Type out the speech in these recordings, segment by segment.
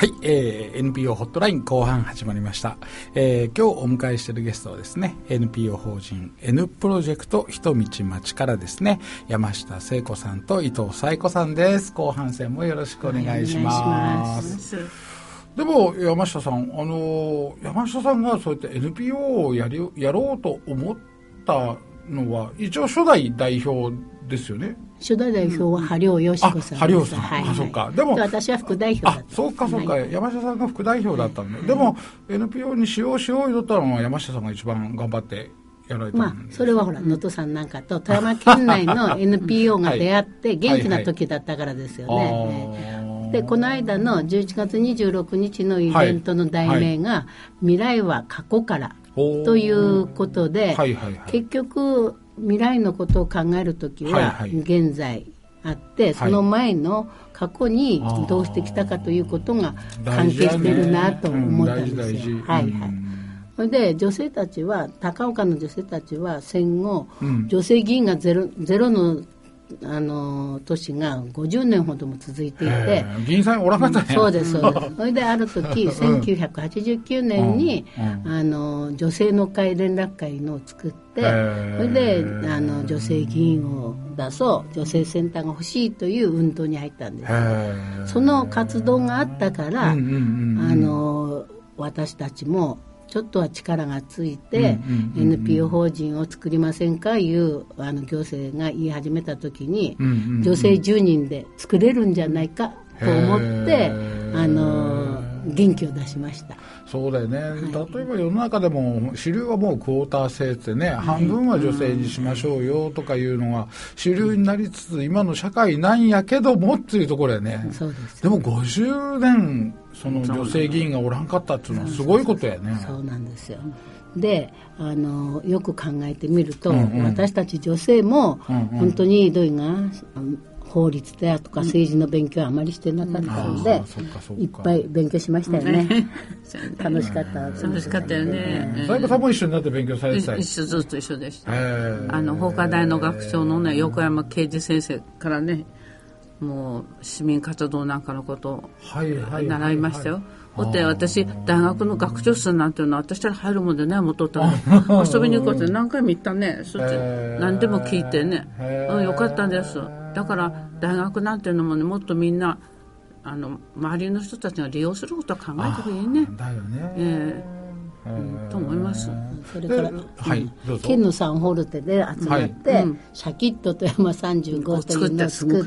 はい、NPO ホットライン後半始まりました。今日お迎えしているゲストはですね、NPO 法人 N プロジェクトひとみち町からですね、山下聖子さんと伊藤彩子さんです。後半戦もよろしくお願いします。でも山下さん、山下さんがそうやって NPO をやろうと思ったのは一応初代代表ですよね。 初代代表は羽生よし子さんです。 羽生さん、はいはい、そうか。でも私は副代表だった。 そうかそうか、はい、山下さんが副代表だったんで、でも NPO にしよう言ったのは山下さんが一番頑張ってやられたんです。 それはほら能登さんなんかと富山県内の NPO が出会って元気な時だったからですよね。でこの間の11月26日のイベントの題名が、未来は過去からということで、結局未来のことを考えるときは現在あって、その前の過去にどうしてきたかということが関係しているなと思ったんですよ。それで女性たちは、高岡の女性たちは戦後、女性議員がゼロの年が50年ほども続いていて、 議員さんおらなかったね。 そうですそうです。それである時1989年に女性の会連絡会のを作って、それで女性議員を出そう、女性センターが欲しいという運動に入ったんです。その活動があったから、私たちもちょっとは力がついて NPO 法人を作りませんかいう行政が言い始めた時に、女性10人で作れるんじゃないかと思って元気を出しました。 そうだよね、例えば世の中でも主流はもうクォーター制ってね、半分は女性にしましょうよとかいうのが主流になりつつ今の社会なんやけどもっていうところやね。 そうです。 でも50年その女性議員がおらんかったっていうのはすごいことやね。 そうなんですよ。でよく考えてみると、私たち女性も本当にどういうが法律だとか政治の勉強はあまりしてなかったので、いっぱい勉強しましたよね。楽しかったよね。 斉子さんも一緒になって勉強されてた。 ずっと一緒でした。法科大の学長のね、横山啓二先生からね、もう市民活動なんかのことを習いましたよ。ほって私大学の学長室なんていうのは私から入るもんでね、元々遊びに行こうって何回も行ったね。そして何でも聞いてね、よかったんです。だから大学なんていうのもね、もっとみんな周りの人たちが利用することを考えた方がいいね。 だよね。 と思います。 それから、県の3ホルテで集まって、シャキッと富山35というのを作って、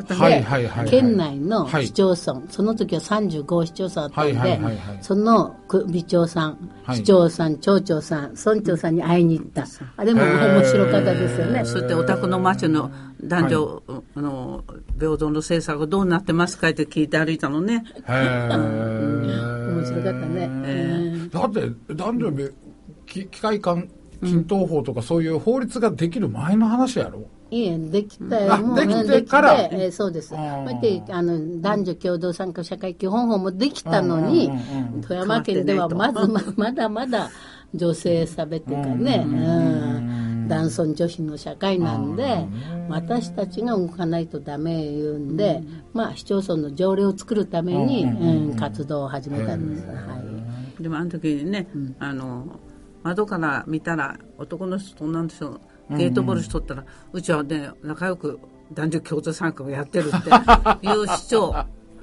県内の市町村、その時は35市町村あったので、その首長さん、市長さん、町長さん、村長さんに会いに行った。あれも面白かったですよね。 そしてお宅の町の男女平等の政策どうなってますかって聞いて歩いたのね。 面白かったね。 だって男女機械官均等法とかそういう法律ができる前の話やろ。 いえ、できたよ。もうできてから、 そうです。こうやって男女共同参画社会基本法もできたのに、富山県ではまだまだ女性差別というかね、男尊女卑の社会なんで、私たちが動かないとダメ言うんで、市町村の条例を作るために、活動を始めたんです。 でもあの時にね、窓から見たら男の人と女の人ゲートボールしとったら、うちはね仲良く男女共同参画をやってるっていう市長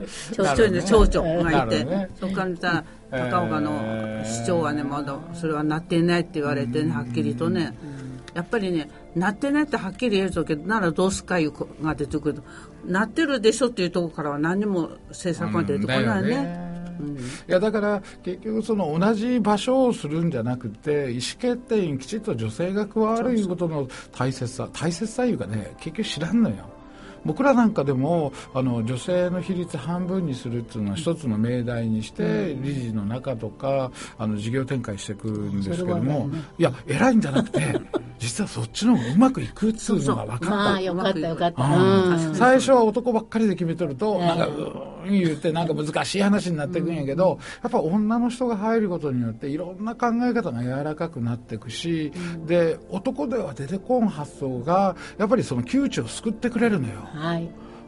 がいて、そこから見たら高岡の市長はね、まだそれはなっていないって言われてね、はっきりとね、やっぱりね、なってないってはっきり言えるとけど、ならどうすかいうが出てくると、なってるでしょっていうところからは何にも政策が出てこないね。 いやだから結局その同じ場所をするんじゃなくて、意思決定にきちっと女性が加わるいうことの大切さいうかね、結局知らんのよ。僕らなんかでも女性の比率半分にするっていうのは一つの命題にして理事の中とか事業展開していくんですけども、いや偉いんじゃなくて実はそっちの方がうまくいくっていうのが分かった。 まあよかった、 最初は男ばっかりで決めとるとなんか言ってなんか難しい話になっていくんやけど、やっぱ女の人が入ることによっていろんな考え方が柔らかくなっていくし、で男では出てこん発想がやっぱりその窮地を救ってくれるのよ。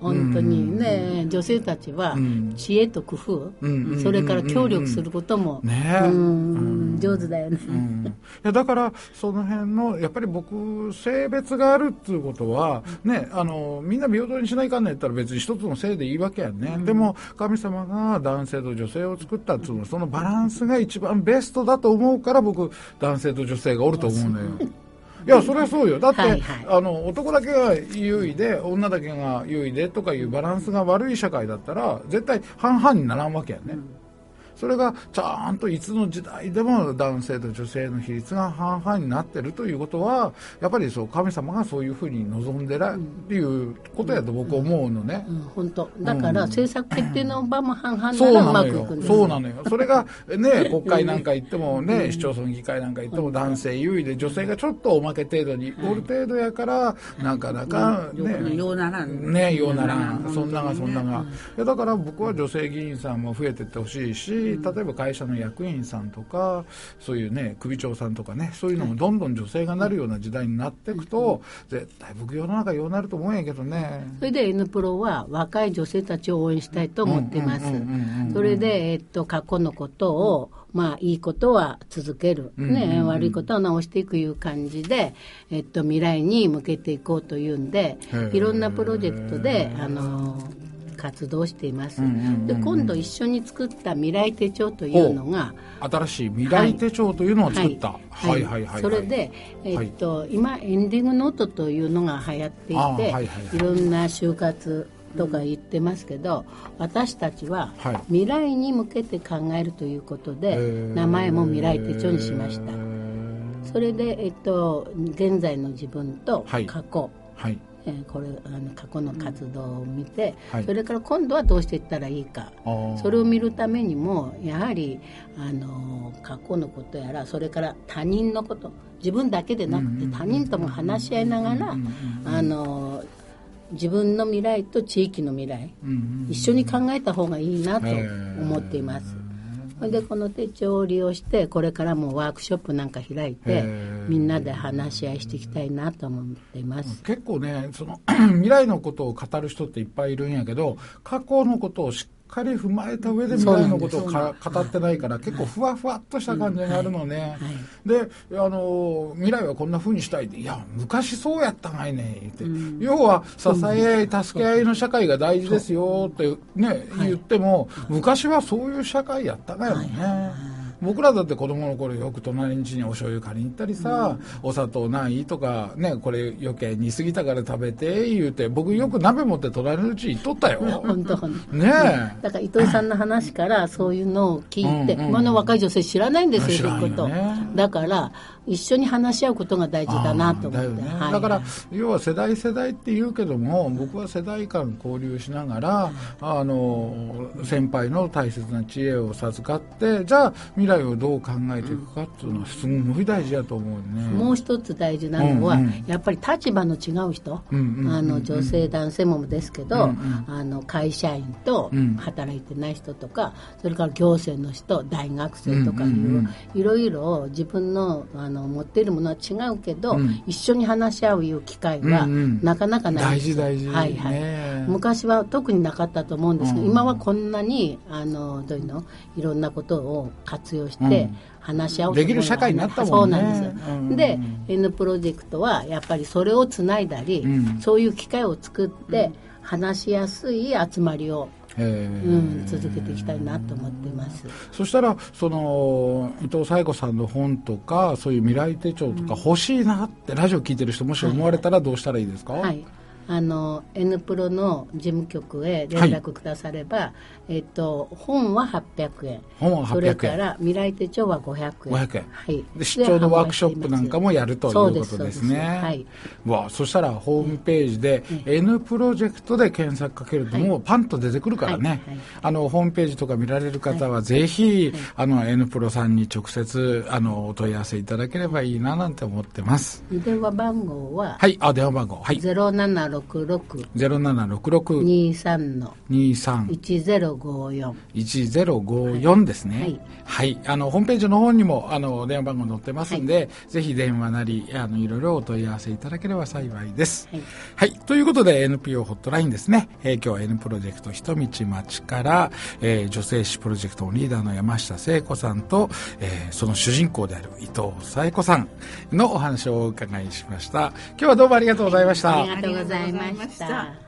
本当にね、女性たちは知恵と工夫、それから協力することも、上手だよね。 いやだからその辺のやっぱり僕性別があるっていうことはね、みんな平等にしないかんねったら別に一つの性でいいわけやね。でも神様が男性と女性を作ったっていうのはそのバランスが一番ベストだと思うから僕男性と女性がおると思うのよ。いやそれはそうよ。だって、男だけが優位で女だけが優位でとかいうバランスが悪い社会だったら絶対半々にならんわけやね。それがちゃんといつの時代でも男性と女性の比率が半々になってるということはやっぱりそう神様がそういうふうに望んでらっていうことやと僕は思うのね。 本当だから政策決定の場も半々ならうまくいくんです。 そうなのよ。それがね国会なんか行ってもね市町村議会なんか行っても男性優位で女性がちょっとおまけ程度におる程度やからなかなかねようならんねようならんそんながいやだから僕は女性議員さんも増えてってほしいし例えば会社の役員さんとかそういうね首長さんとかねそういうのもどんどん女性がなるような時代になっていくと絶対僕世の中ようなると思うんやけどね。 それで N プロは若い女性たちを応援したいと思っています。それで、過去のことをいいことは続ける、悪いことは直していくいう感じで、未来に向けていこうというんでいろんなプロジェクトで活動しています。で今度一緒に作った未来手帳というのが新しい未来手帳というのを作った。 それで、今エンディングノートというのが流行っていて、いろんな就活とか言ってますけど私たちは未来に向けて考えるということで、名前も未来手帳にしました。それで、現在の自分と過去、これ過去の活動を見て、それから今度はどうしていったらいいか、それを見るためにもやはり過去のことやらそれから他人のこと自分だけでなくて他人とも話し合いながら自分の未来と地域の未来、一緒に考えた方がいいなと思っています。でこの手帳を利用してこれからもワークショップなんか開いてみんなで話し合いしていきたいなと思っています。 結構ねその未来のことを語る人っていっぱいいるんやけど過去のことをしっかり踏まえた上で未来のことを語ってないから結構ふわふわっとした感じがあるのね。で未来はこんな風にしたいっていや昔そうやったがいねって、要は支え合い助け合いの社会が大事ですよってね言っても昔はそういう社会やったがやもんね。僕らだって子供の頃よく隣ん家にお醤油借りに行ったりさ、お砂糖ないとかねこれ余計に過ぎたから食べて言うて僕よく鍋持って隣の家行っとったよ。 本当ねえ。 だから伊藤さんの話からそういうのを聞いて、今の若い女性知らないんですよ、そういうこと。だから一緒に話し合うことが大事だなと思って。 だから要は世代って言うけども僕は世代間交流しながら先輩の大切な知恵を授かってじゃあ未来をどう考えていくかっていうのはすごい大事だと思うね。 もう一つ大事なのは、やっぱり立場の違う人、女性男性もですけど、会社員と働いてない人とかそれから行政の人大学生とかいろいろ自分の持っているものは違うけど、一緒に話し合ういう機会はなかなかないです。 大事、 昔は特になかったと思うんですけど、今はこんなにどういうのいろんなことを活用して話し合うできる社会になったもんね。 そうなんです。で N プロジェクトはやっぱりそれをつないだり、そういう機会を作って話しやすい集まりを続けていきたいなと思っています。 そしたらその伊藤紗友子さんの本とかそういう未来手帳とか欲しいなってラジオ聞いてる人もし思われたらどうしたらいいですか？ N プロの事務局へ連絡くだされば、本は800円、それから未来手帳は500円、 で出張のワークショップなんかもやるということですね。そしたらホームページで、N プロジェクトで検索かけるともうパンと出てくるからね、ホームページとか見られる方はぜひ、N プロさんに直接お問い合わせいただければいいななんて思ってます。 電話番号は電話番号 076 0766-23-1054 ですね。はい。ホームページの方にも、電話番号載ってますんで、ぜひ電話なり、いろいろお問い合わせいただければ幸いです。はい。ということで、NPO ホットラインですね。今日は N プロジェクトひとみちまちから、女性誌プロジェクトリーダーの山下聖子さんと、その主人公である伊藤紗恵子さんのお話をお伺いしました。今日はどうもありがとうございました。 ありがとうございました。